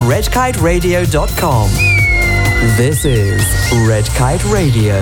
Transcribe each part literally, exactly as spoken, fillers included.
red kite radio dot com. This is Red Kite Radio.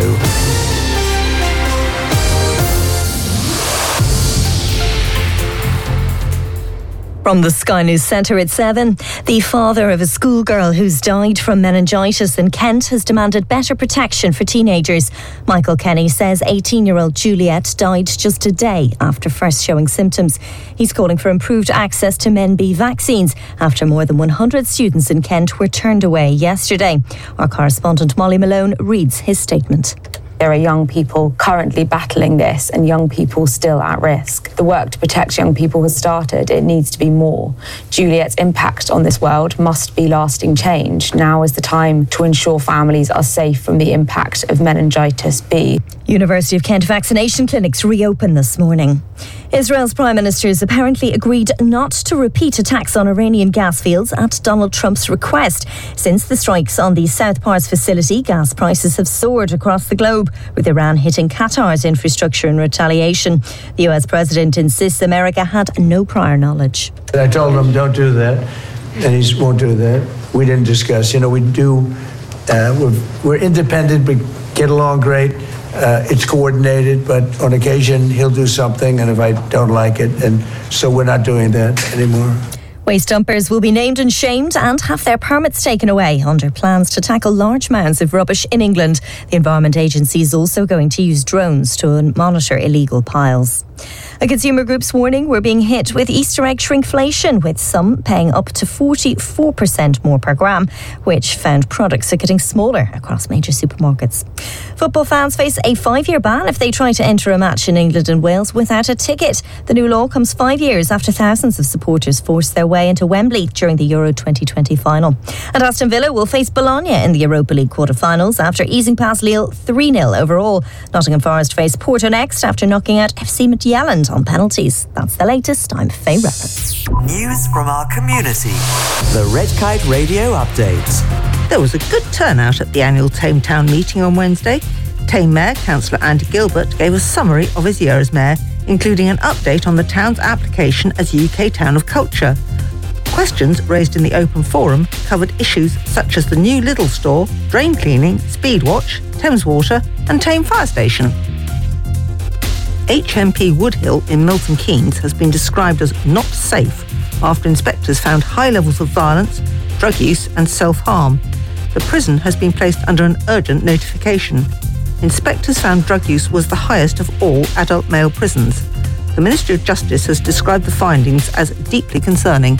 From the Sky News Centre at seven, the father of a schoolgirl who's died from meningitis in Kent has demanded better protection for teenagers. Michael Kenny says eighteen-year-old Juliet died just a day after first showing symptoms. He's calling for improved access to Men B vaccines after more than one hundred students in Kent were turned away yesterday. Our correspondent Molly Malone reads his statement. There are young people currently battling this and young people still at risk. The work to protect young people has started. It needs to be more. Juliet's impact on this world must be lasting change. Now is the time to ensure families are safe from the impact of meningitis B. University of Kent vaccination clinics reopen this morning. Israel's Prime Minister has apparently agreed not to repeat attacks on Iranian gas fields at Donald Trump's request. Since the strikes on the South Pars facility, gas prices have soared across the globe, with Iran hitting Qatar's infrastructure in retaliation. The U S president insists America had no prior knowledge. I told him don't do that, and he won't do that. We didn't discuss. You know, we do, uh, we're, we're independent, we get along great. Uh, it's coordinated, but on occasion he'll do something, and if I don't like it, and so we're not doing that anymore. Waste dumpers will be named and shamed and have their permits taken away under plans to tackle large mounds of rubbish in England. The Environment Agency is also going to use drones to monitor illegal piles. A consumer group's warning we're being hit with Easter egg shrinkflation, with some paying up to forty-four percent more per gram, which found products are getting smaller across major supermarkets. Football fans face a five-year ban if they try to enter a match in England and Wales without a ticket. The new law comes five years after thousands of supporters forced their way into Wembley during the Euro twenty twenty final. And Aston Villa will face Bologna in the Europa League quarter-finals after easing past Lille three nil overall. Nottingham Forest face Porto next after knocking out F C Midtjylland on penalties. That's the latest. I'm Faye Roberts. News from our community. The Red Kite Radio Update. There was a good turnout at the annual Tame Town meeting on Wednesday. Tame Mayor Councillor Andy Gilbert gave a summary of his year as mayor, including an update on the town's application as U K Town of Culture. Questions raised in the open forum covered issues such as the new Lidl store, drain cleaning, speed watch, Thames Water and Tame Fire Station. H M P Woodhill in Milton Keynes has been described as not safe after inspectors found high levels of violence, drug use and self-harm. The prison has been placed under an urgent notification. Inspectors found drug use was the highest of all adult male prisons. The Ministry of Justice has described the findings as deeply concerning.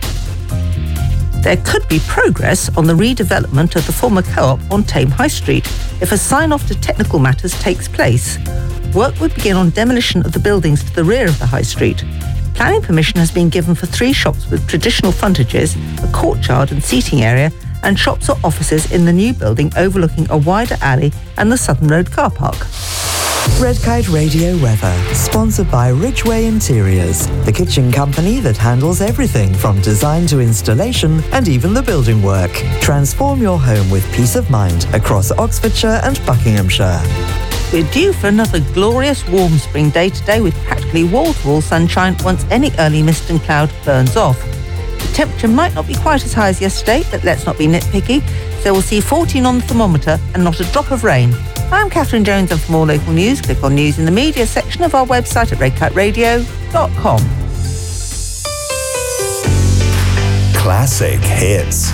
There could be progress on the redevelopment of the former co-op on Tame High Street if a sign-off to technical matters takes place. Work would begin on demolition of the buildings to the rear of the High Street. Planning permission has been given for three shops with traditional frontages, a courtyard and seating area, and shops or offices in the new building overlooking a wider alley and the Southern Road car park. Red Kite Radio weather, sponsored by Ridgeway Interiors, the kitchen company that handles everything from design to installation and even the building work. Transform your home with peace of mind across Oxfordshire and Buckinghamshire. We're due for another glorious warm spring day today with practically wall-to-wall sunshine once any early mist and cloud burns off. The temperature might not be quite as high as yesterday, but let's not be nitpicky, so we'll see fourteen on the thermometer and not a drop of rain. I'm Catherine Jones, and for more local news, click on News in the Media section of our website at red kite radio dot com. Classic hits.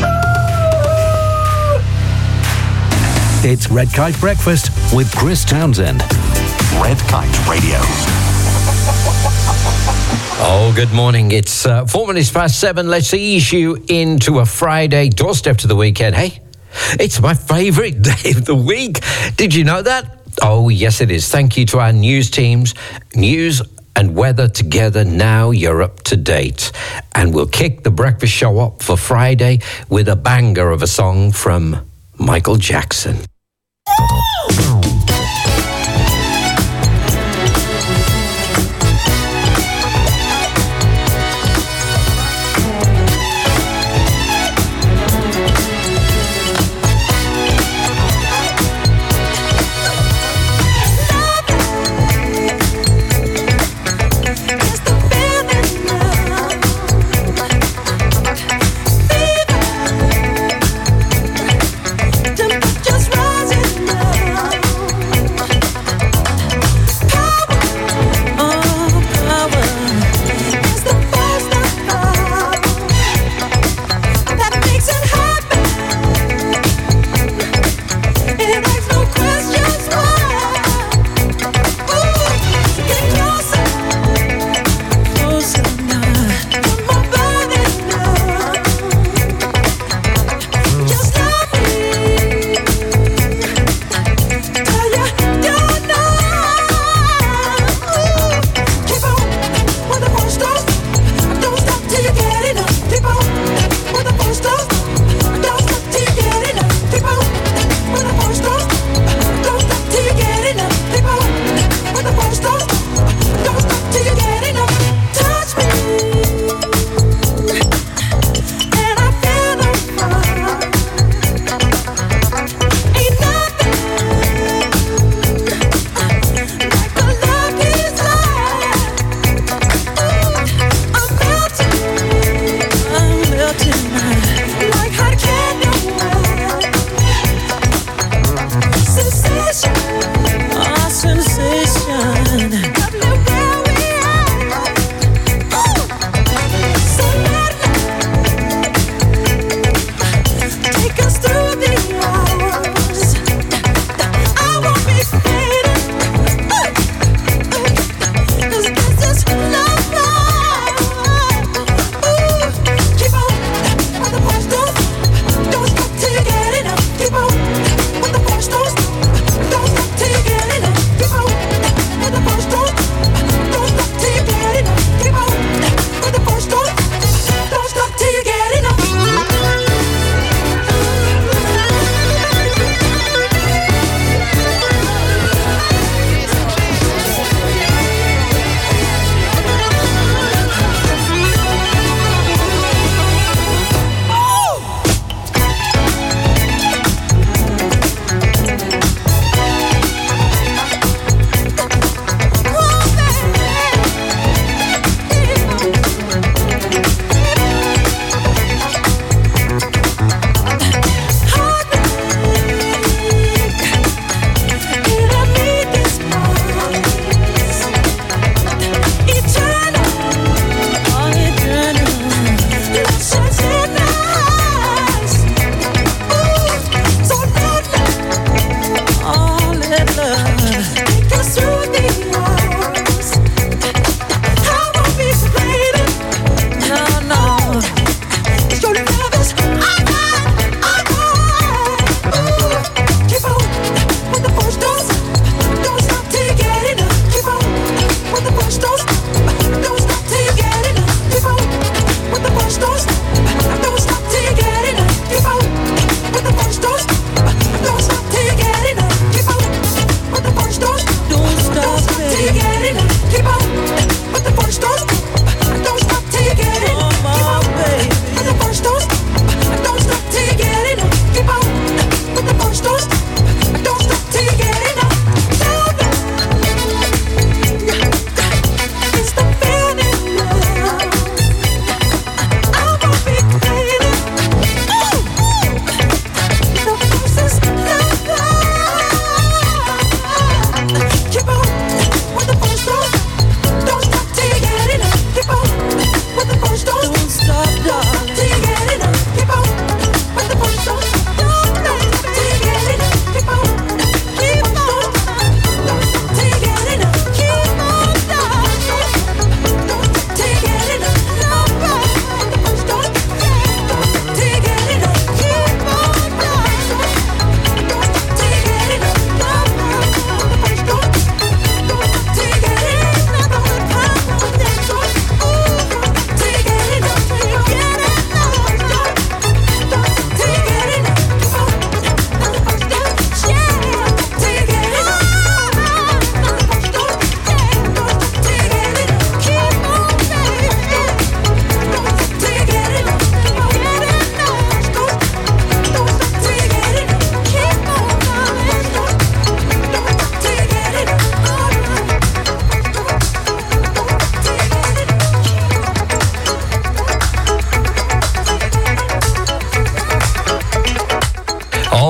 It's Red Kite Breakfast with Chris Townsend. Red Kite Radio. Oh, good morning. It's uh, four minutes past seven. Let's ease you into a Friday doorstep to the weekend. Hey, it's my favourite day of the week. Did you know that? Oh, yes, it is. Thank you to our news teams. News and weather together. Now you're up to date. And we'll kick the breakfast show up for Friday with a banger of a song from Michael Jackson. It's the feeling now. Fever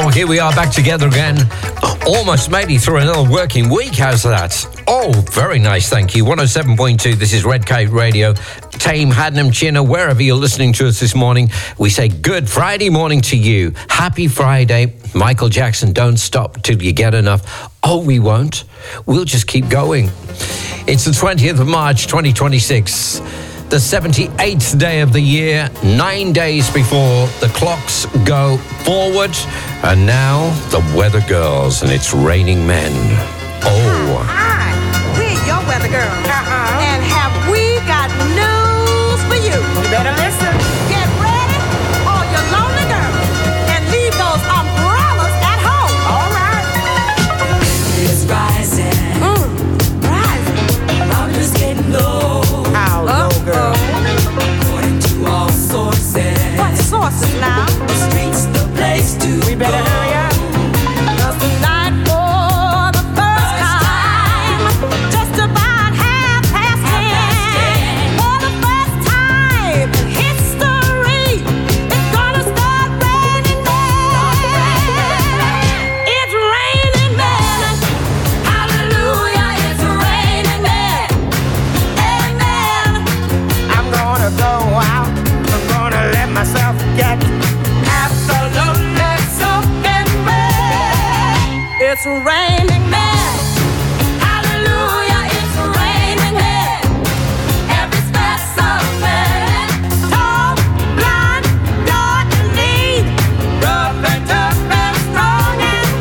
Oh, here we are back together again. Almost made it through another working week. How's that? Oh, very nice, thank you. one oh seven point two, this is Red Kite Radio. Tame, Hadnam, Chinna, wherever you're listening to us this morning, we say good Friday morning to you. Happy Friday. Michael Jackson, don't stop till you get enough. Oh, we won't. We'll just keep going. It's the twentieth of March, twenty twenty-six. The seventy-eighth day of the year, nine days before the clocks go forward. And now, the Weather Girls, and it's raining men. Oh. Hi, we're your Weather Girls. Uh-huh. And have we got news for you? You better listen. Get ready, all your lonely girls, and leave those umbrellas at home. All right. It's rising. Mm, rising. Temperature's getting low. How low, girl? According to all sources. What sources now? The streets, the place to We better go. hurry up. 'Cause tonight, for the first time, just about half past ten, for the first time in history, it's gonna start raining men. It's raining men. Hallelujah, it's raining men. Amen. I'm gonna go out. I'm gonna let myself get absolutely soaking wet. It's raining men. Hallelujah, it's raining men. Every specimen, tall, blind, dark and lean, rough and tough and strong and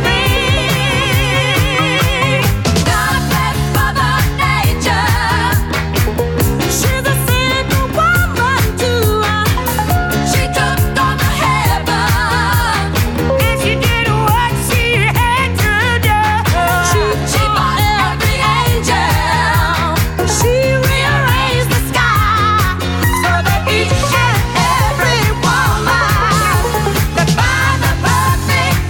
mean. God bless Mother Nature. She's a single woman too. She took on the heaven, and she did what she had to do. She, she bought every angel. She rearranged the sky so that each and every woman could find the perfect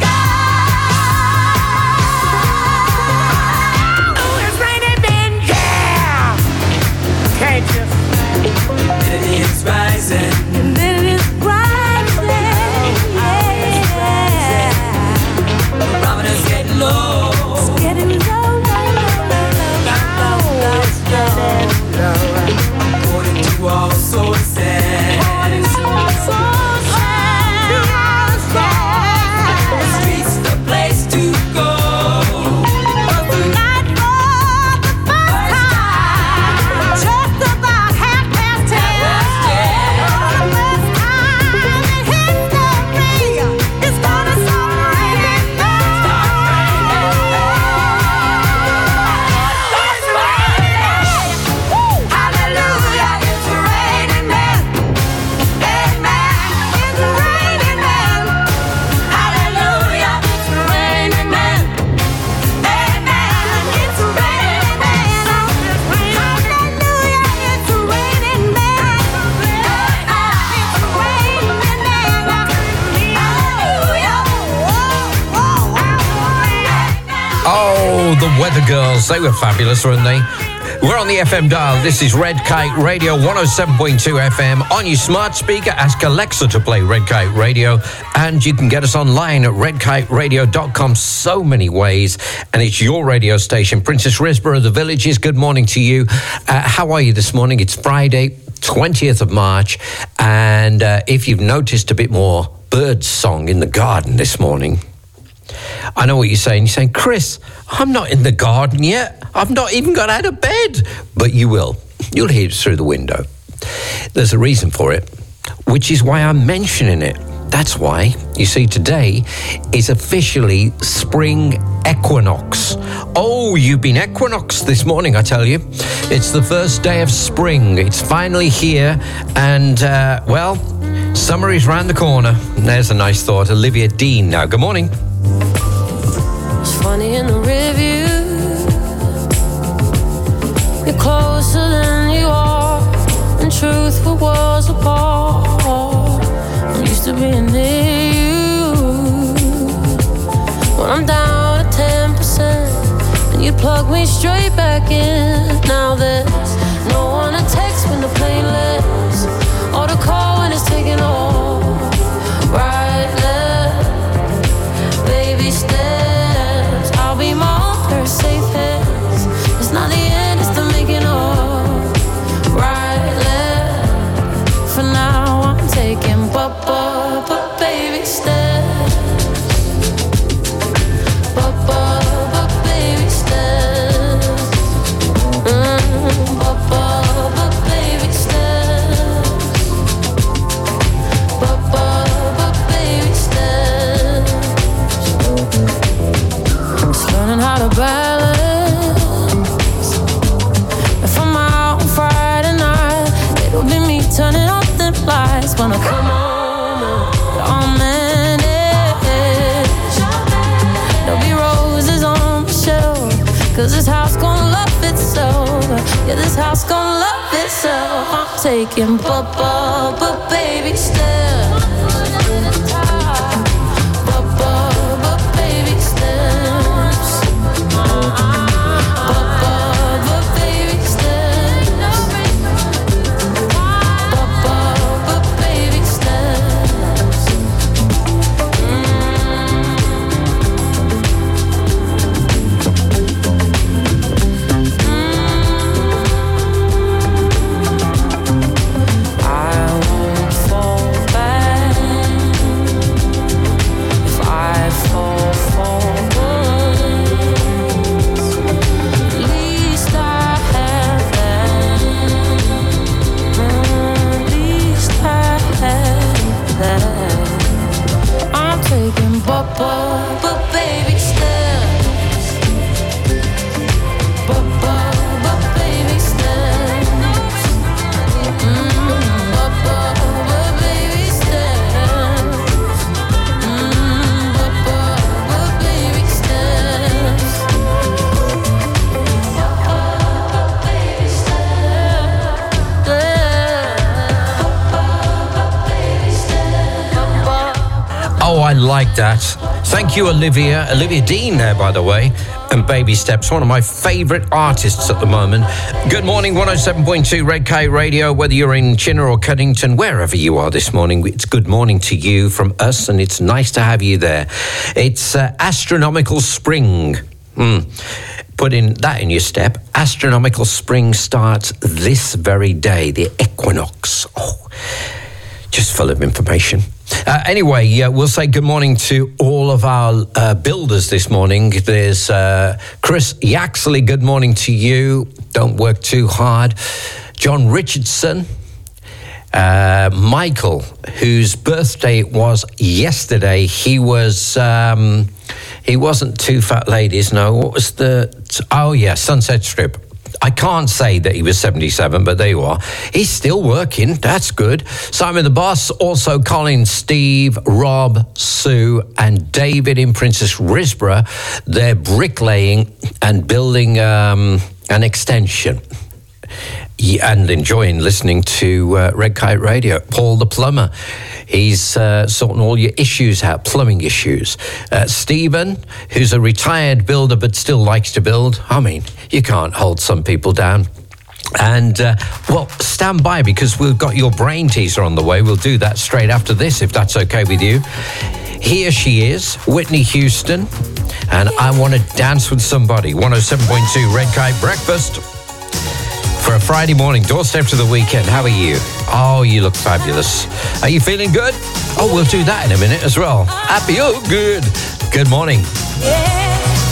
guy. Oh, it's raining men, yeah. Can't you? It's rising. And then it's rising, yeah. The barometer's getting low. It's getting low, low, low, low, low, low, low, low. According to all sources. According to our sources, The streets, the place to go. tonight for the first time, just about half past ten. For the first time in history, it's gonna start raining men. It's raining. Woo. Hallelujah, it's raining men. Amen. It's raining men. Hallelujah, it's raining men. Amen. It's raining men. Hallelujah, it's raining men. It's raining men. Hallelujah. Whoa, whoa. Oh, the Weather Girls. They were fabulous, weren't they? We're on the F M dial. This is Red Kite Radio, one oh seven point two F M. On your smart speaker, ask Alexa to play Red Kite Radio. And you can get us online at red kite radio dot com. So many ways. And it's your radio station. Princess Risborough, the Villages, good morning to you. Uh, how are you this morning? It's Friday, twentieth of March. And uh, if you've noticed a bit more bird song in the garden this morning, I know what you're saying. You're saying, Chris, I'm not in the garden yet. I've not even got out of bed. But you will. You'll hear it through the window. There's a reason for it, which is why I'm mentioning it. That's why, you see, today is officially spring equinox. Oh, you've been equinox this morning, I tell you. It's the first day of spring. It's finally here. And, uh, well, summer is round the corner. There's a nice thought. Olivia Dean now. Good morning. It's funny in the review. You're closer than you are, and truth for worlds apart. I'm used to being near you. When I'm down to ten percent, and you plug me straight back in. Now there's no one to text when the plane lands, or to call when it's taking off. Right, left, out of balance. If I'm out on Friday night, it'll be me turning off the lights when I come home. I'm managed. There'll be roses on the shelf, cause this house gon' love itself. Yeah, this house gon' love itself. I'm taking bubba, but baby steps. Bubba, but baby steps. Bubba, but baby steps. Bubba, but baby steps. Bubba, but baby steps. Bubba, but baby steps. Mm, Bubba, but baby steps. Mm, Bubba, but baby steps. Bubba, but baby steps. Bubba, but baby steps. Bubba. Oh, I like that. Thank you, Olivia. Olivia Dean there, by the way. And Baby Steps, one of my favourite artists at the moment. Good morning, one oh seven point two Red Kite Radio. Whether you're in Chinner or Cuddington, wherever you are this morning, it's good morning to you from us, and it's nice to have you there. It's uh, Astronomical Spring. Mm. Put in that in your step. Astronomical Spring starts this very day, the equinox. Oh, just full of information. Uh, anyway, uh, we'll say good morning to all of our uh, builders this morning. There's uh, Chris Yaxley, good morning to you. Don't work too hard. John Richardson. Uh, Michael, whose birthday it was yesterday. He was... Um, he wasn't Two Fat Ladies, no. What was the... Oh, yeah, Sunset Strip. I can't say that he was seventy-seven, but there you are. He's still working. That's good. Simon the Boss, also Colin, Steve, Rob, Sue, and David in Princess Risborough. They're bricklaying and building um, an extension. Yeah, and enjoying listening to uh, Red Kite Radio. Paul the plumber, he's uh, sorting all your issues out, plumbing issues. Uh, Stephen, who's a retired builder but still likes to build. I mean, you can't hold some people down. And, uh, well, stand by because we've got your brain teaser on the way. We'll do that straight after this, if that's okay with you. Here she is, Whitney Houston, and I Want to Dance with Somebody. one oh seven point two Red Kite Breakfast. For a Friday morning, doorstep to the weekend. How are you? Oh, you look fabulous. Are you feeling good? Oh, we'll do that in a minute as well. Happy? Oh, good. Good morning. Yeah.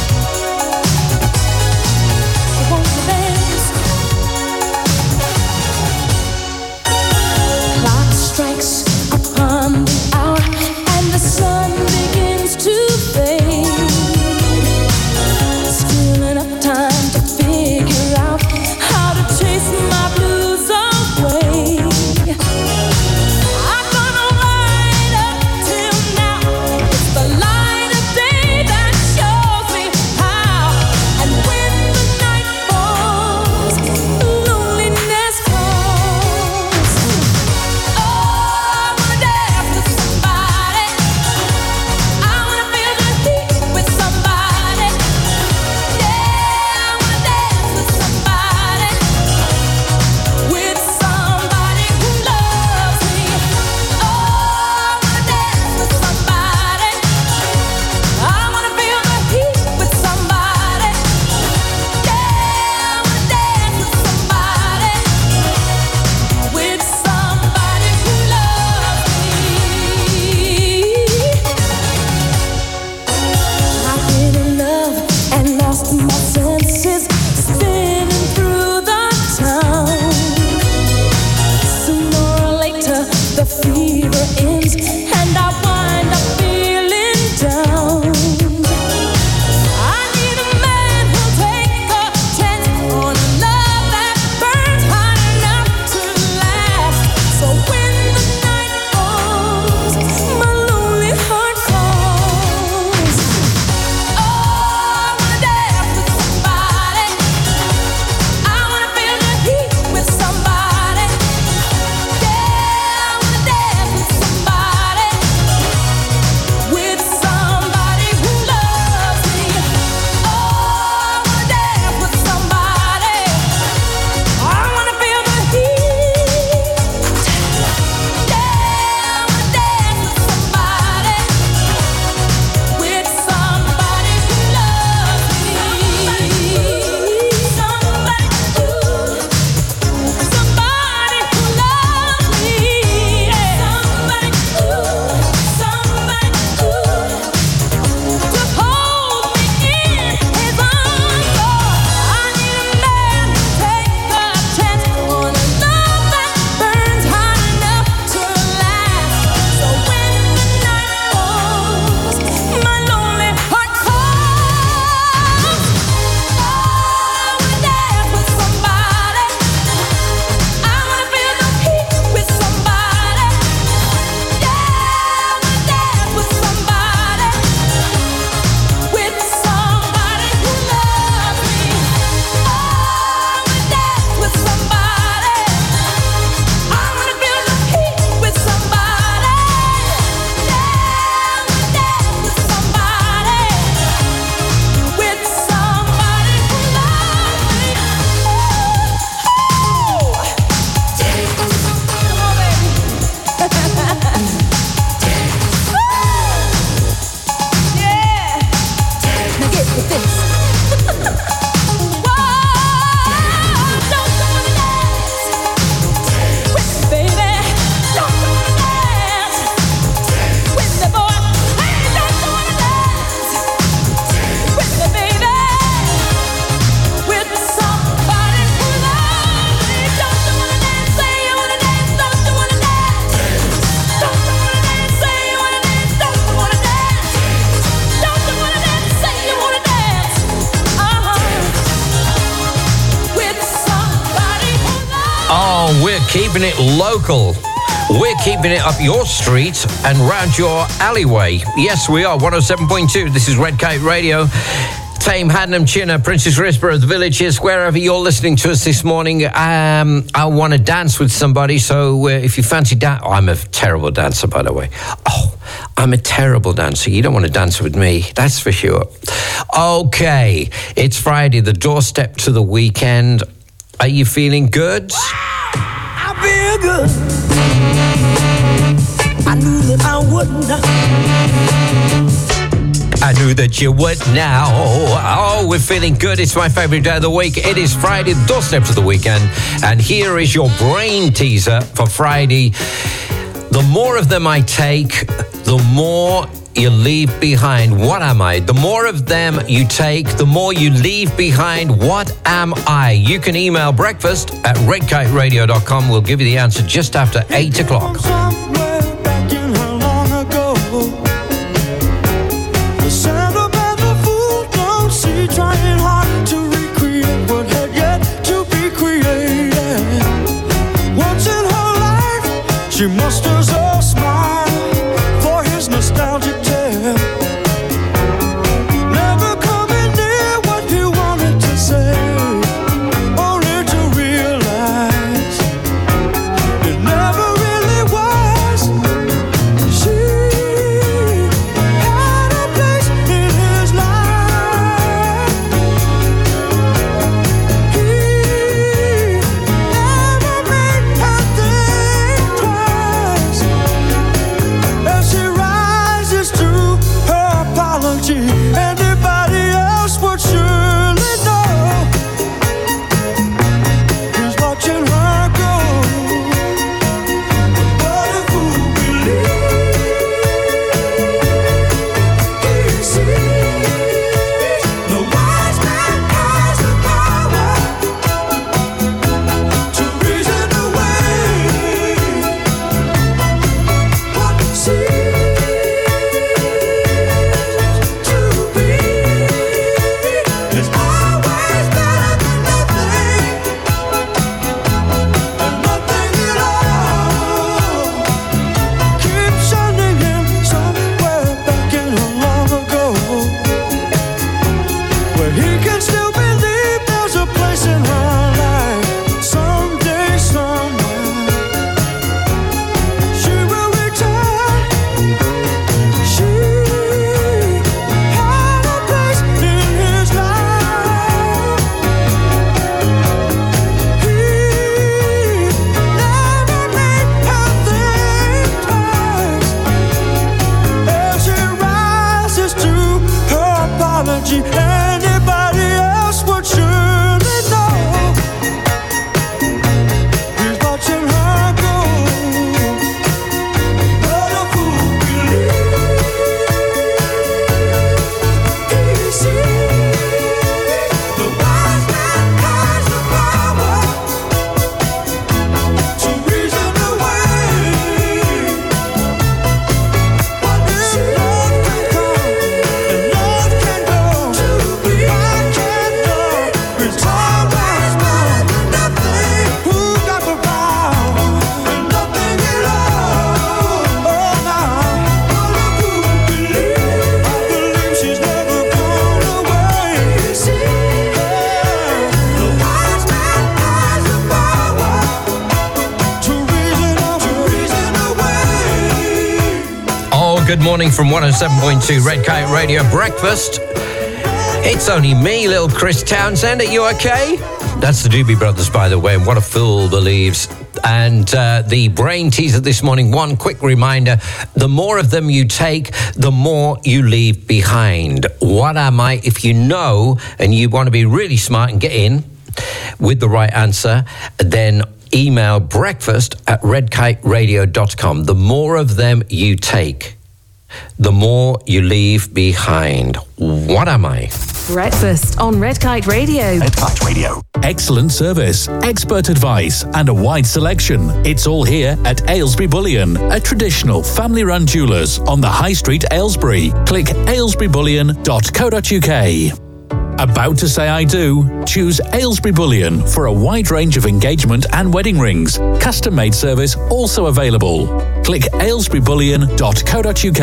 Clock strikes upon the hour and the sun begins to fade. Still enough time to figure out how to chase my blues away. I'm gonna ride up till now. It's the light of day that shows. keeping it local. We're keeping it up your street and round your alleyway. Yes, we are. one oh seven point two. This is Red Kite Radio. Tame, Haddenham, Chinner, Princess Risborough, the Villages, wherever you're listening to us this morning. Um, I want to dance with somebody, so uh, if you fancy dance... Oh, I'm a terrible dancer, by the way. Oh, I'm a terrible dancer. You don't want to dance with me, that's for sure. Okay, it's Friday, the doorstep to the weekend. Are you feeling good? I feel good. I knew that I would not. I knew that you would now. Oh, we're feeling good. It's my favorite day of the week. It is Friday, the doorstep to the weekend. And here is your brain teaser for Friday. The more of them I take, the more you leave behind. What am I? The more of them you take, the more you leave behind. What am I? You can email breakfast at red kite radio dot com. We'll give you the answer just after eight o'clock. Trying hard to recreate what had yet to be created. Once in her life, she musters a smile for his nostalgic tale. Never coming near what he wanted to say, only to realize it never really was. She had a place in his life. Anybody else would surely know he's watching her go. But if who believes he sees, the wise man has the power to reason away what he sees. Anybody else would surely know he's watching her go. But a fool believes he sees, the wise man has the power to reason away what he sees. Good morning from one oh seven point two Red Kite Radio Breakfast. It's only me, little Chris Townsend. Are you okay? That's the Doobie Brothers, by the way, and What a Fool Believes. And uh, the brain teaser this morning, one quick reminder, the more of them you take, the more you leave behind. What am I? If you know and you want to be really smart and get in with the right answer, then email breakfast at red kite radio dot com. The more of them you take, the more you leave behind. What am I? Breakfast on Red Kite Radio. Red Kite Radio. Excellent service, expert advice, and a wide selection. It's all here at Aylesbury Bullion, a traditional family-run jewellers on the High Street, Aylesbury. Click aylesbury bullion dot co dot uk. About to say I do? Choose Aylesbury Bullion for a wide range of engagement and wedding rings. Custom-made service also available. Click aylesbury bullion dot co dot uk.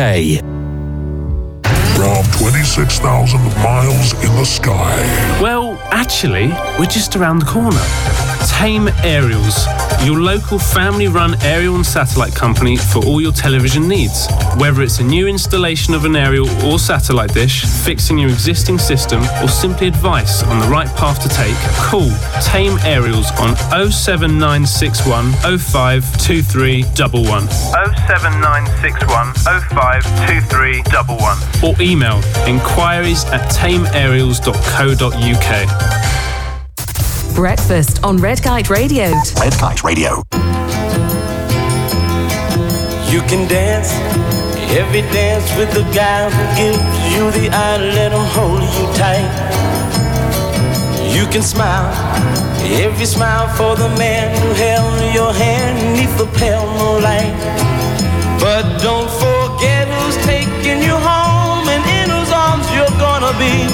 From twenty-six thousand miles in the sky. Well, actually, we're just around the corner. Tame Aerials, your local family-run aerial and satellite company for all your television needs. Whether it's a new installation of an aerial or satellite dish, fixing your existing system, or simply advice on the right path to take, call Tame Aerials on oh seven nine six one oh five two three one one. oh seven nine six one oh five two three one one. Or email inquiries at tame aerials dot co dot uk. Breakfast on Red Kite Radio. Red Kite Radio. You can dance, every dance with the guy who gives you the eye, let him hold you tight. You can smile, every smile for the man who held your hand neath the pale moonlight. But don't forget who's taking you home and in whose arms you're gonna be.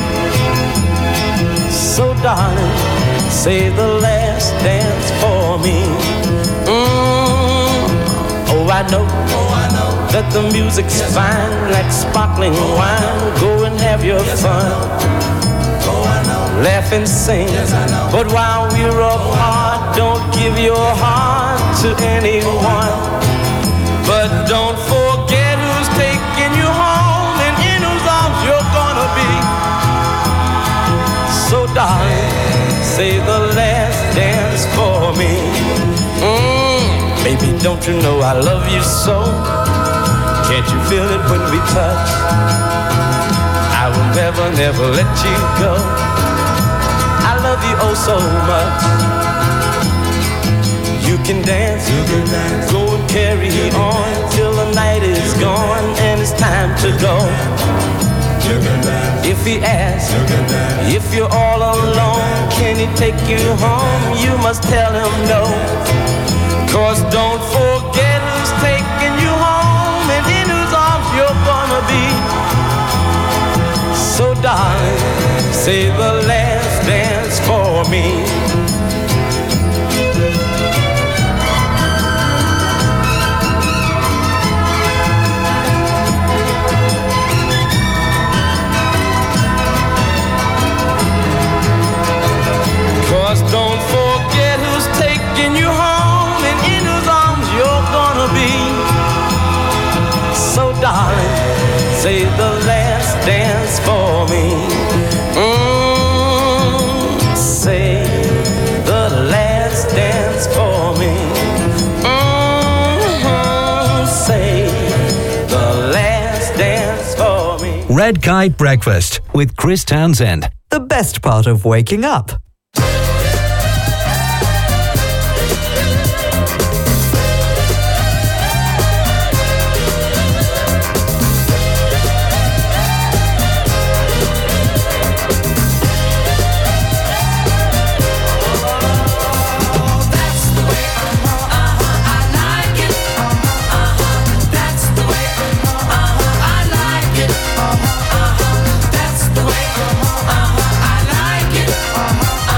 So darling, say the last dance for me. Mm. Oh, I know, oh, I know that the music's fine, like sparkling wine. Go and have your fun. Oh, I know. Laugh and sing. Yes, I know. But while we're apart, don't give your heart to anyone. But don't forget who's taking you home and in whose arms you're gonna be. So darling, say the last dance for me. Mm, baby, don't you know I love you so? Can't you feel it when we touch? I will never, never let you go. I love you oh so much. You can dance, you can dance. Go and carry on till the night is gone and it's time to go. If he asks, if you're all alone, can he take you home? You must tell him no. Cause don't forget who's taking you home and in whose arms you're gonna be. So darling, say the last dance for me. Cause don't forget who's taking you home and in whose arms you're gonna be. So darling, say the last dance for me. Mm, say the last dance for me. Mm, say the last dance for me. Red Kite Breakfast with Chris Townsend. The best part of waking up. Uh-huh, uh-huh.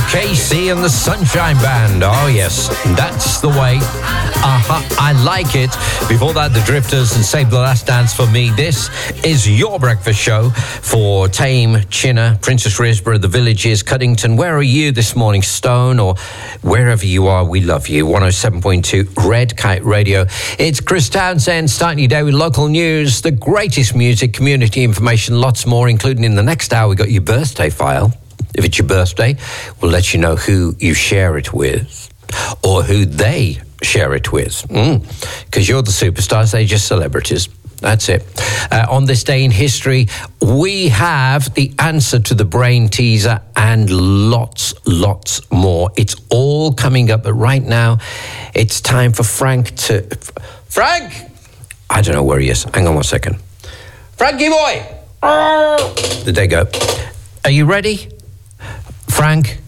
K C and the Sunshine Band. Oh, yes, that's the way. Uh-huh, I like it. Before that, the Drifters and Save the Last Dance for me. This is your breakfast show for Tame, Chinner, Princess Risborough, the Villages, Cuddington. Where are you this morning, Stone? Or wherever you are, we love you. one oh seven point two Red Kite Radio. It's Chris Townsend starting your day with local news, the greatest music, community information, lots more, including in the next hour, we got your birthday file. If it's your birthday, we'll let you know who you share it with or who they share it with. Because mm. you're the superstars, they're just celebrities. That's it. Uh, on this day in history, we have the answer to the brain teaser and lots, lots more. It's all coming up, but right now, it's time for Frank to... Frank! I don't know where he is. Hang on one second. Frankie boy! There they go. Are you ready? Frank?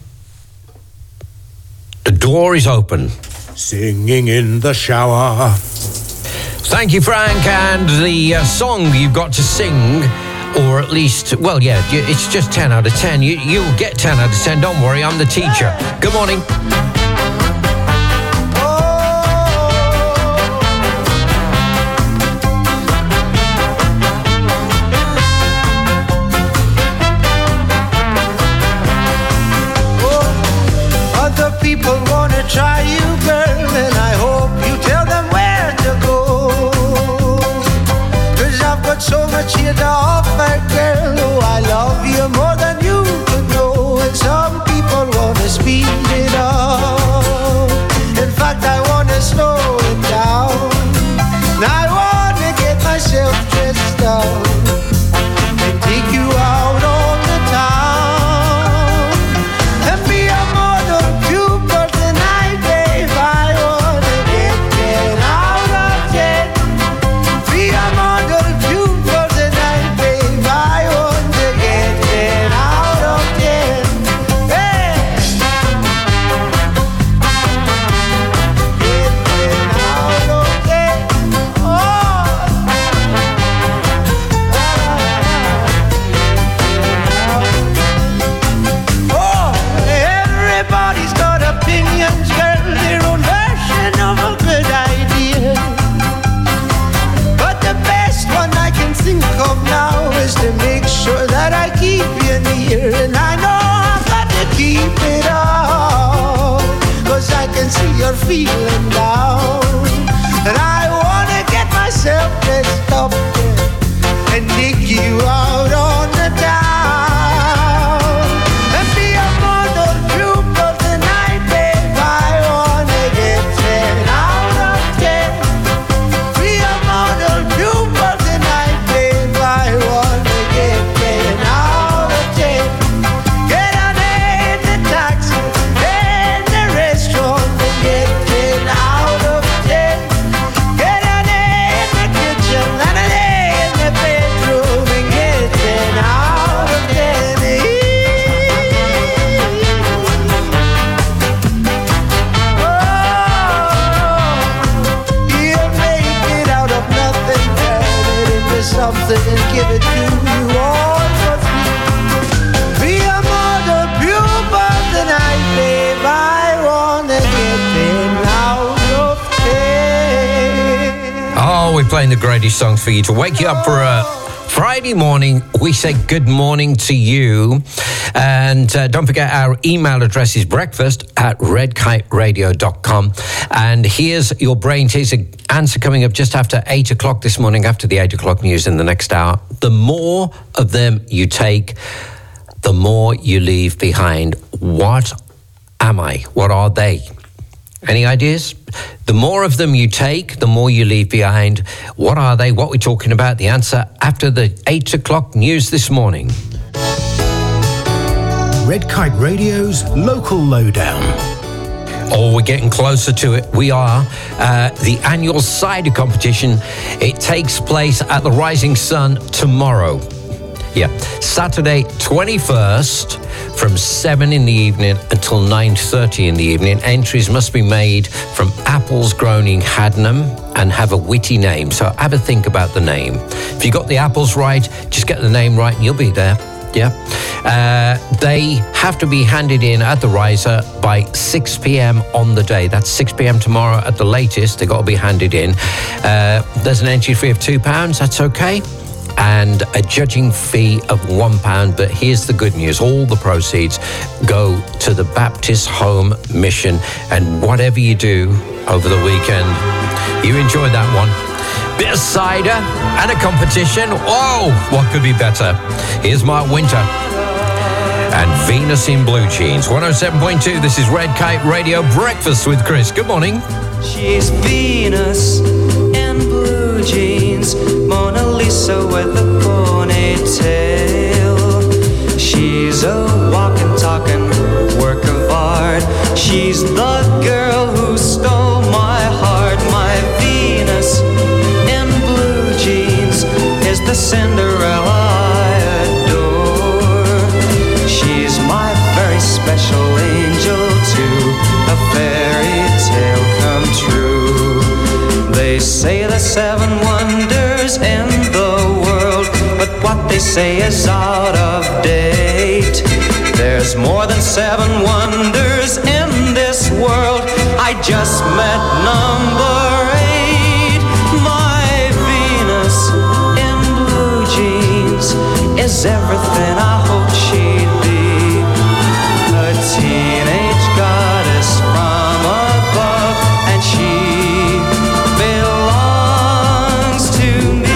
The door is open. Singing in the shower. Thank you, Frank. And the uh, song you've got to sing, or at least, well, yeah, it's just ten out of ten. You, you'll get ten out of ten. Don't worry, I'm the teacher. Good morning. Other people wanna try you, girl, and I hope you tell them where to go. Cause I've got so much here to offer, girl. Oh, I love you more than you could know. And some people wanna speed it up. In fact, I wanna slow it down. And I wanna get myself dressed up and take you out on the town and be a model too for tonight, babe. I wanna get ten out of ten. Be a model too for tonight, babe. I want to get ten out of ten. Hey! Get ten out of ten. Oh! Oh, everybody's got opinions, girl, their own version of a good idea. But the best one I can think of now is to make sure that I keep you near. And I know I've got to keep it up, cause I can see you're feeling down. And I wanna get myself dressed up and dig you out on the town and be a model trooper tonight, babe. I wanna get ten out of ten. Be a model trooper tonight, babe. I wanna get ten out of ten. Get on in the taxi, in the restaurant, and get ten out of ten. Get on in the kitchen, and in the bedroom, and get ten out of ten. Oh, he'll make it out of nothing, turn it into something and give it to you all for free. Be a model pupil tonight, babe. I wanna get ten out of ten. Oh, we're playing the greatest songs for you to wake you up for a Friday morning. We say good morning to you. And uh, don't forget our email address is breakfast at red kite radio dot com. And here's your brain teaser answer coming up just after eight o'clock this morning, after the eight o'clock news in the next hour. The more of them you take, the more you leave behind. What am I? What are they? Any ideas? The more of them you take, the more you leave behind. What are they? What we're talking about? The answer after the eight o'clock news this morning. Red Kite Radio's Local Lowdown. Oh, we're getting closer to it. We are. Uh, the annual cider competition. It takes place at the Rising Sun tomorrow. Yeah, Saturday twenty-first from seven in the evening until nine thirty in the evening. Entries must be made from apples grown in Hadnam and have a witty name. So have a think about the name. If you got the apples right, just get the name right and you'll be there. Yeah. Uh, they have to be handed in at the riser by six p.m. on the day. That's six p.m. tomorrow at the latest. They've got to be handed in. Uh, there's an entry fee of two pounds. That's okay. And a judging fee of one pound. But here's the good news. All the proceeds go to the Baptist Home Mission. And whatever you do over the weekend, you enjoy that one. Bit of cider and a competition. Whoa, what could be better? Here's Mark Winter and Venus in Blue Jeans. one oh seven point two, this is Red Kite Radio Breakfast with Chris. Good morning. She's Venus in blue jeans, Mona Lisa with a ponytail. She's a walking, talking work of art. She's the girl who stole my heart. My Venus in blue jeans is the Cinderella I adore. She's my very special angel to a fairy tale come true. They say the seven wonders in the world, but what they say is out of date. There's more than seven wonders in this world. I just met number eight. My Venus in blue jeans is everything I hoped she'd be. A teenage goddess from above, and she belongs to me.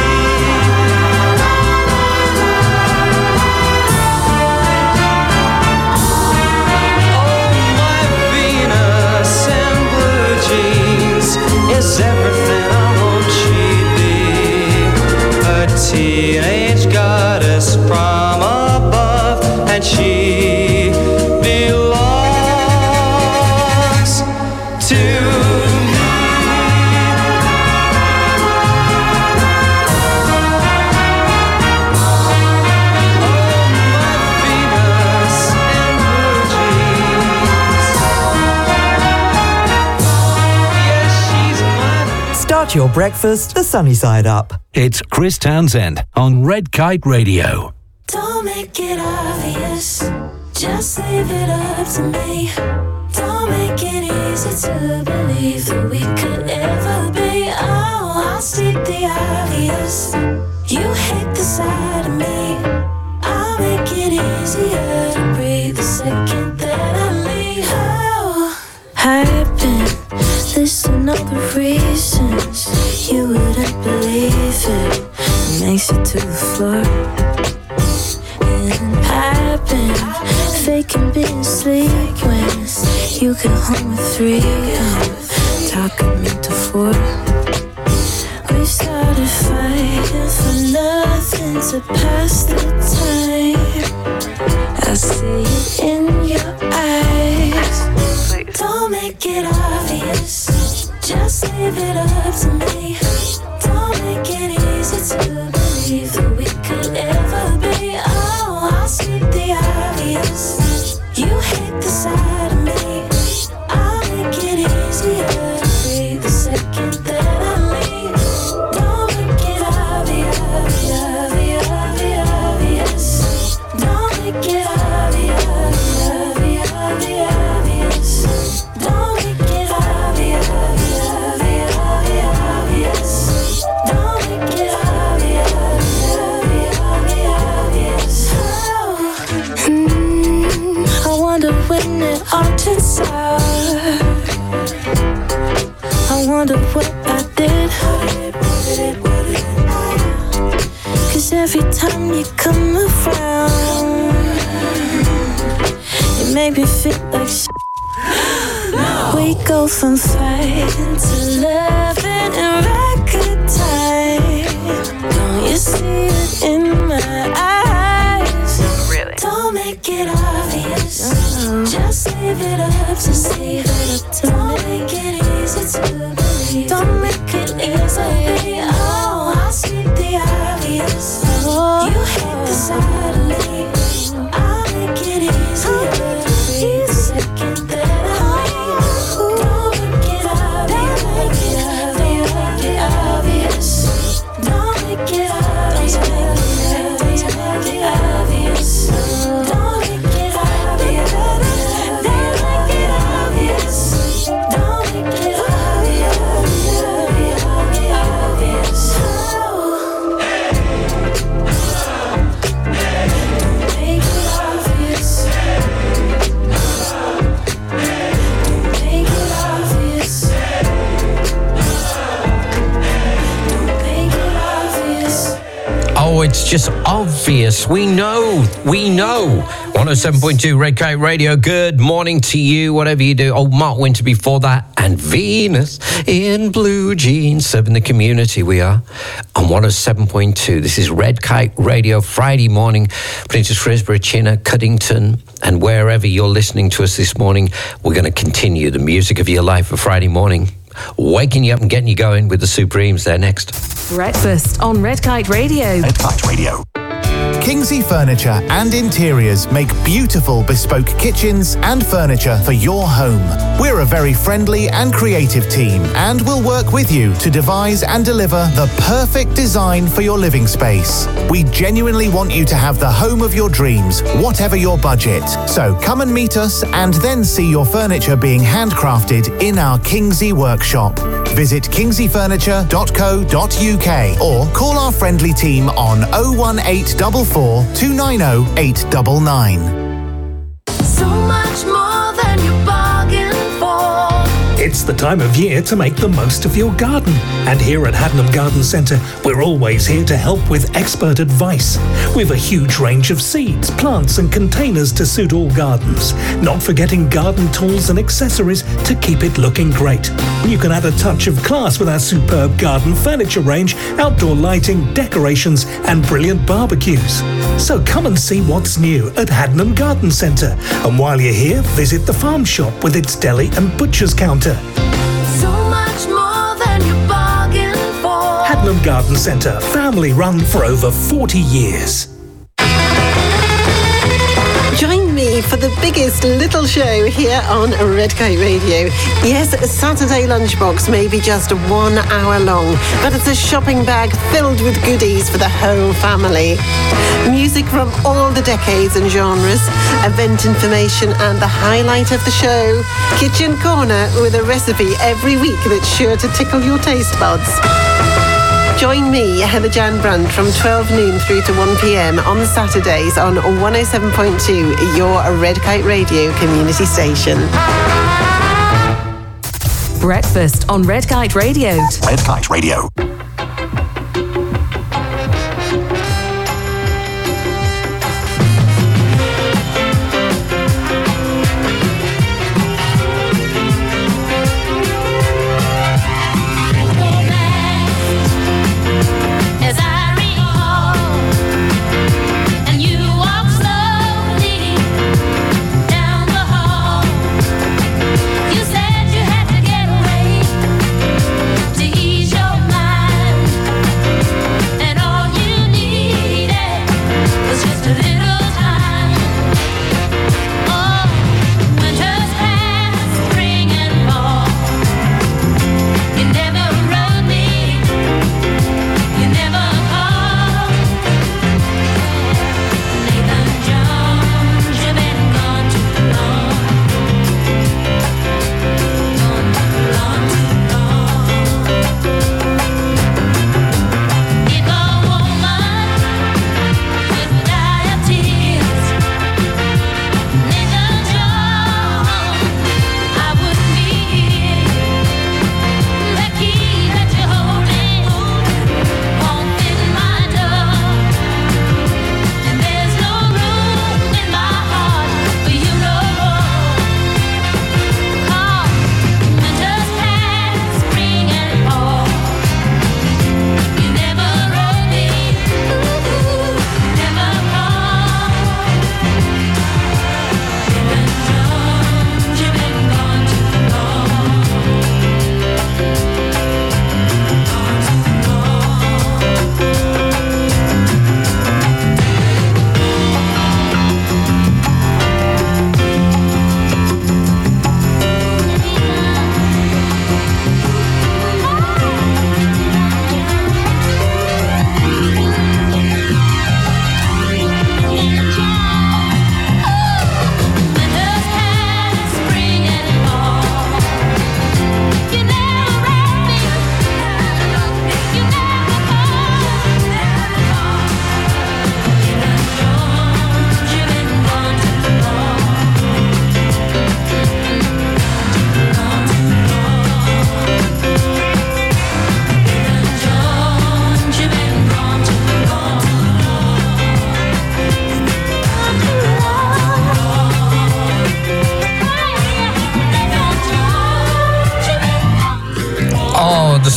Oh, my Venus in blue jeans is everything I hoped she'd be. A teenage goddess from above, and she belongs to me. Start your breakfast the sunny side up. It's Chris Townsend on Red Kite Radio. Don't make it obvious, just leave it up to me. Don't make it easy to believe that we could ever be. Oh, I'll state the obvious. You hate the side of me. I'll make it easier to breathe the second that I leave. Oh, I've been listing all the reasons you wouldn't believe it. It makes it to the floor. And I've been faking being asleep when you get home at three and talking me to four. We started fighting for nothing to pass the time. I see it in your eyes. Don't make it obvious, just leave it up to me. Don't make it easy to believe that we could ever be. Oh, I'll speak the obvious. You hate the side of me. I'll make it easier to breathe the second that I leave. Don't make it obvious, obvious, obvious, obvious. Don't make it obvious, obvious, obvious, obvious. Don't make it obvious, obvious, obvious, obvious. Don't make it obvious, obvious, obvious, obvious. Oh. Mm, I wonder when it all turns out. I wonder what I did. Cause every time you come around, you make me feel like shit. We go from fighting to loving in record time. Don't you see it in my eyes? Really? Don't make it obvious, just leave it up to see. Don't make it easy to believe. Don't make it easy. Oh, I'll speak the obvious. You hate the side of me. I'll make it easier to breathe the second that I leave. Don't make it obvious, make it obvious, make it it's just obvious. We know. We know. one oh seven point two Red Kite Radio. Good morning to you, whatever you do. Oh, Mark Winter before that. And Venus in blue jeans. Serving the community, we are. On one oh seven point two. This is Red Kite Radio. Friday morning. Princess Frisborough, China, Cuddington, and wherever you're listening to us this morning, we're going to continue the music of your life for Friday morning. Waking you up and getting you going with the Supremes. They're next. Breakfast on Red Kite Radio. Red Kite Radio. Kingsley Furniture and Interiors make beautiful bespoke kitchens and furniture for your home. We're a very friendly and creative team and will work with you to devise and deliver the perfect design for your living space. We genuinely want you to have the home of your dreams, whatever your budget. So come and meet us and then see your furniture being handcrafted in our Kingsley workshop. Visit kingsley furniture dot co dot uk or call our friendly team on oh one eight four four, two nine oh, eight nine nine. So much more than you bargained for. It's the time of year to make the most of your garden. And here at Haddenham Garden Centre, we're always here to help with expert advice. We've a huge range of seeds, plants and containers to suit all gardens. Not forgetting garden tools and accessories to keep it looking great. You can add a touch of class with our superb garden furniture range, outdoor lighting, decorations and brilliant barbecues. So come and see what's new at Haddenham Garden Centre. And while you're here, visit the farm shop with its deli and butcher's counter. So much more than you bargained for. Haddenham Garden Centre, family run for over forty years. Join me for the biggest little show here on Red Kite Radio. Yes, a Saturday lunchbox may be just one hour long, but it's a shopping bag filled with goodies for the whole family. Music from all the decades and genres, event information and the highlight of the show, Kitchen Corner with a recipe every week that's sure to tickle your taste buds. Join me, Heather Jan Brandt, from twelve noon through to one p.m. on Saturdays on one oh seven point two, your Red Kite Radio community station. Breakfast on Red Kite Radio. Red Kite Radio. As I recall, and you walk slowly down the hall. You said you had to get away to ease your mind.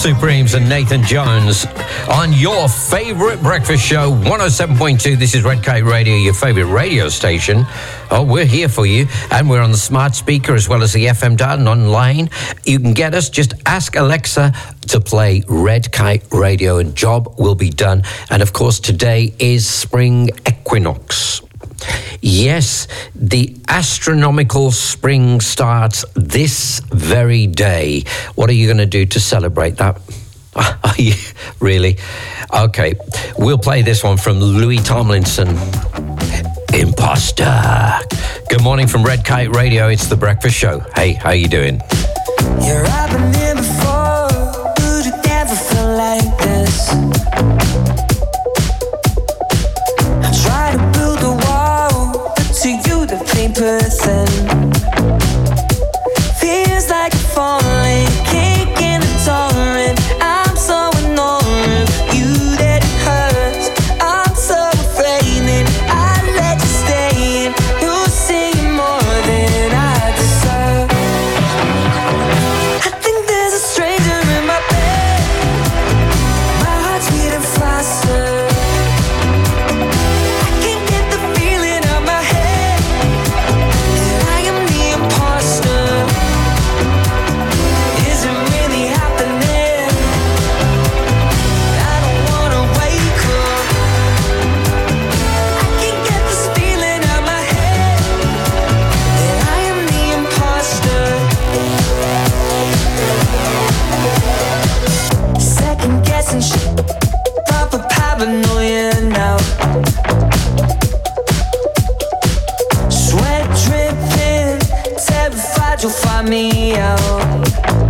Supremes and Nathan Jones on your favourite breakfast show, one oh seven point two. This is Red Kite Radio, your favourite radio station. Oh, we're here for you, and we're on the smart speaker as well as the F M dial and online. You can get us, just ask Alexa to play Red Kite Radio and job will be done. And of course, today is spring equinox. Yes, the astronomical spring starts this very day. What are you going to do to celebrate that? Are you really? Okay, we'll play this one from Louis Tomlinson. Imposter. Good morning from Red Kite Radio. It's the breakfast show. Hey, how you doing? Yeah, I've been here before, but it never felt like this. I try to build a wall, but to you the paper thin. Feels like I'm falling, kicking and torrent. I'm so annoyed, you that it hurts. I'm so afraid that I let you stay in. You see more than I deserve. I think there's a stranger in my bed. My heart's beating faster. I can't get the feeling out my head that I am the imposter. Is it really happening? I don't wanna wake up. I can't get this feeling out my head that I am the imposter. Second guessing shit, proper paranoia now. Sweat dripping, terrified you'll find me out.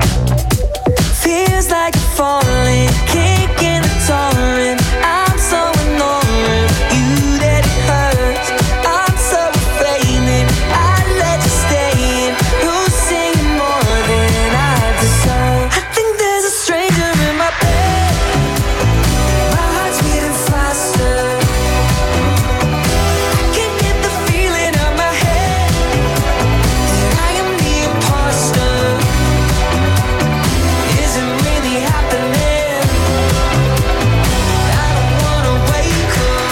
Feels like I'm falling, kicking and torrent. I'm so annoyed, you that it hurts. I'm so afraid that I let you stay in. You see more than I deserve. I think there's a stranger in my bed. My heart's beating faster. I can't get the feeling out my head that I am the imposter. Is it really happening? I don't wanna wake up.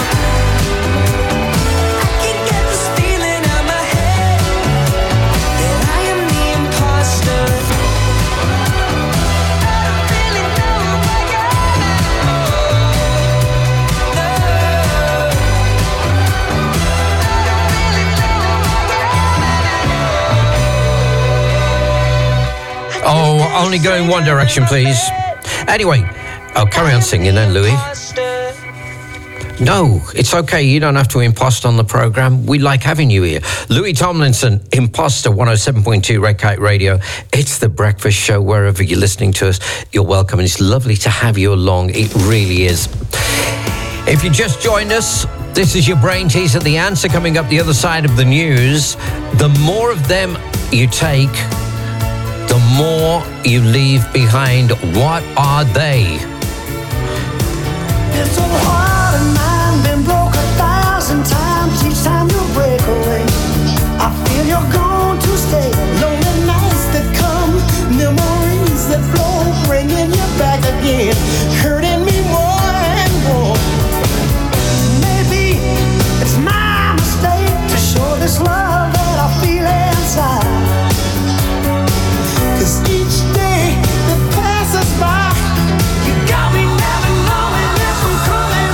I can't get this feeling out my head that I am the imposter. I don't really know why I Oh, only go in one direction, please. Anyway, I'll carry on singing then, Louis. No, it's okay. You don't have to impost on the program. We like having you here. Louis Tomlinson, Imposter, one oh seven point two Red Kite Radio. It's the breakfast show. Wherever you're listening to us, you're welcome. And it's lovely to have you along. It really is. If you just joined us, this is your brain teaser. The answer coming up the other side of the news. The more of them you take, the more you leave behind. What are they? It's so hard and mine been broke a thousand times each time you break away. I feel you're going to stay. Lonely nights that come, memories that flow, bringing you back again, hurting me more and more. Maybe it's my mistake to show this love that I feel inside. 'Cause each day that passes by, you got me never knowing if I'm coming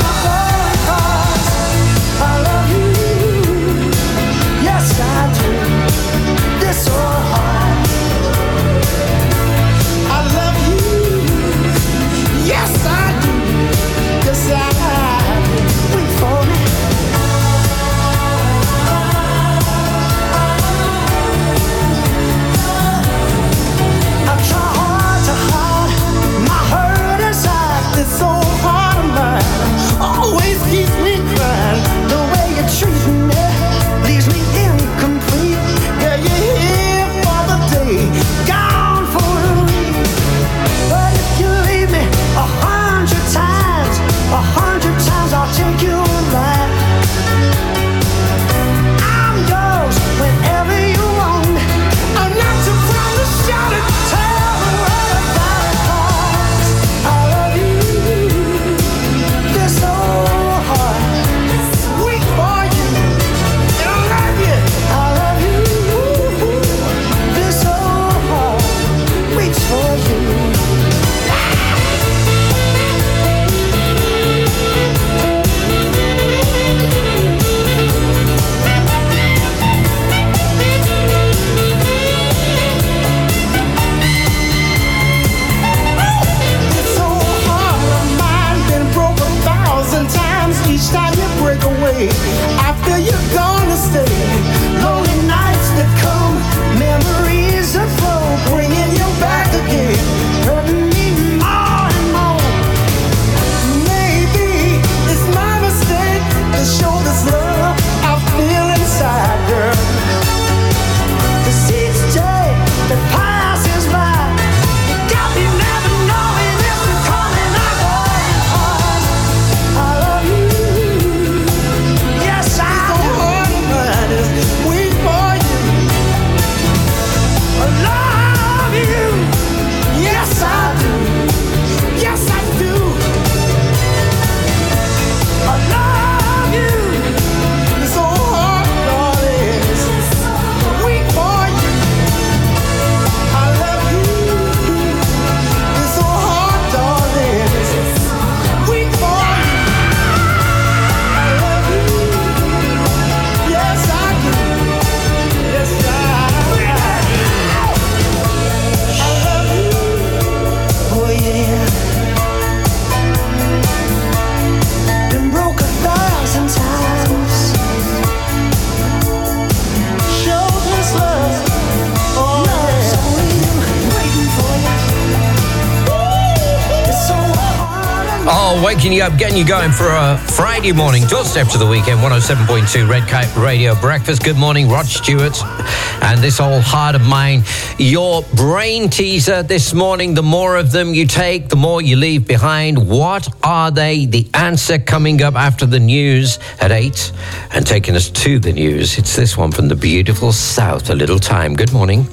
waking you up, getting you going for a Friday morning doorstep to the weekend. one oh seven point two Red Kite Radio Breakfast. Good morning, Rod Stewart. And this old heart of mine, your brain teaser this morning. The more of them you take, the more you leave behind. What are they? The answer coming up after the news at eight. And taking us to the news, it's this one from the beautiful South. A little time. Good morning.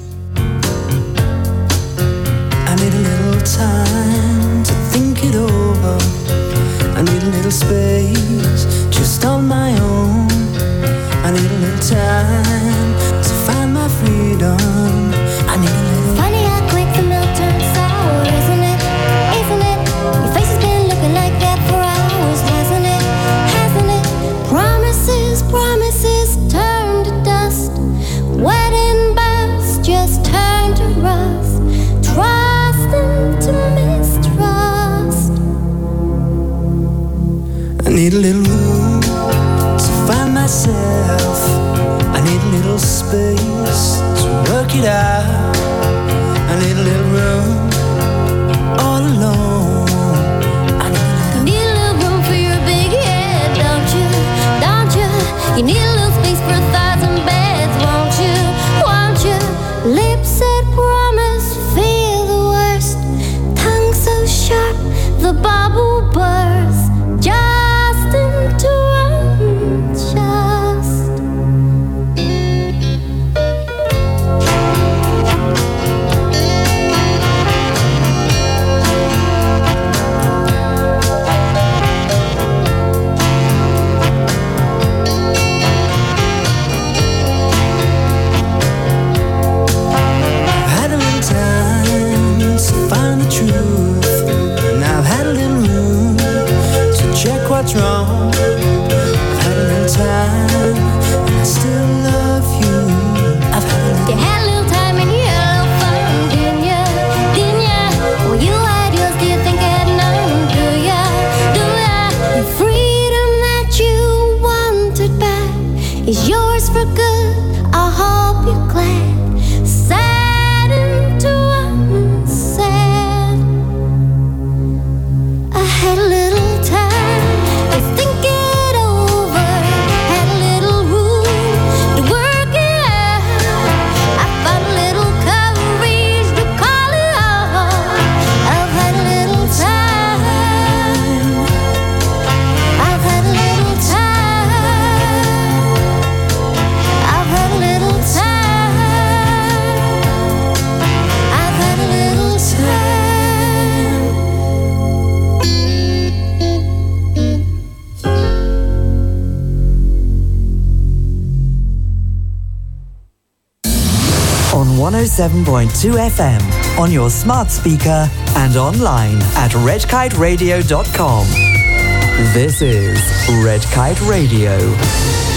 I need a little time to think it over. I need a little space just on my own. I need a little time to find my freedom. I need a little. Funny how quick the milk turns sour, isn't it? Isn't it? Your face has been looking like that for hours, hasn't it? Hasn't it? Promises, promises turn to dust. Wedding bells just turn to rust. Trust into mistrust. I need a little room to find myself. I need a little space to work it out. I need a little room all alone. I need a little. You need a little room for your big head, don't you? Don't you? You need a little space for a thousand beds, won't you? Won't you? Lips that promise, feel the worst. Tongue so sharp, the bubble bursts. Just into unjust. Had a little time to find the truth, and I've had a little room to check what's wrong. I've had a little time, and I still love you. I've had a little. You had a little time and you had a little fun, didn't ya? Didn't ya? Well, you had yours, do you think I had none? Do ya? Do ya? The freedom that you wanted back is yours for good. I hope you're glad. Sad into unsaid. I had a little time to think it over. Had a little room to work it out. I found a little courage to call it off. I've had a little time. I've had a little time. I've had a little time. I've had a little time. On one oh seven point two F M, on your smart speaker and online at red kite radio dot com. This is Red Kite Radio.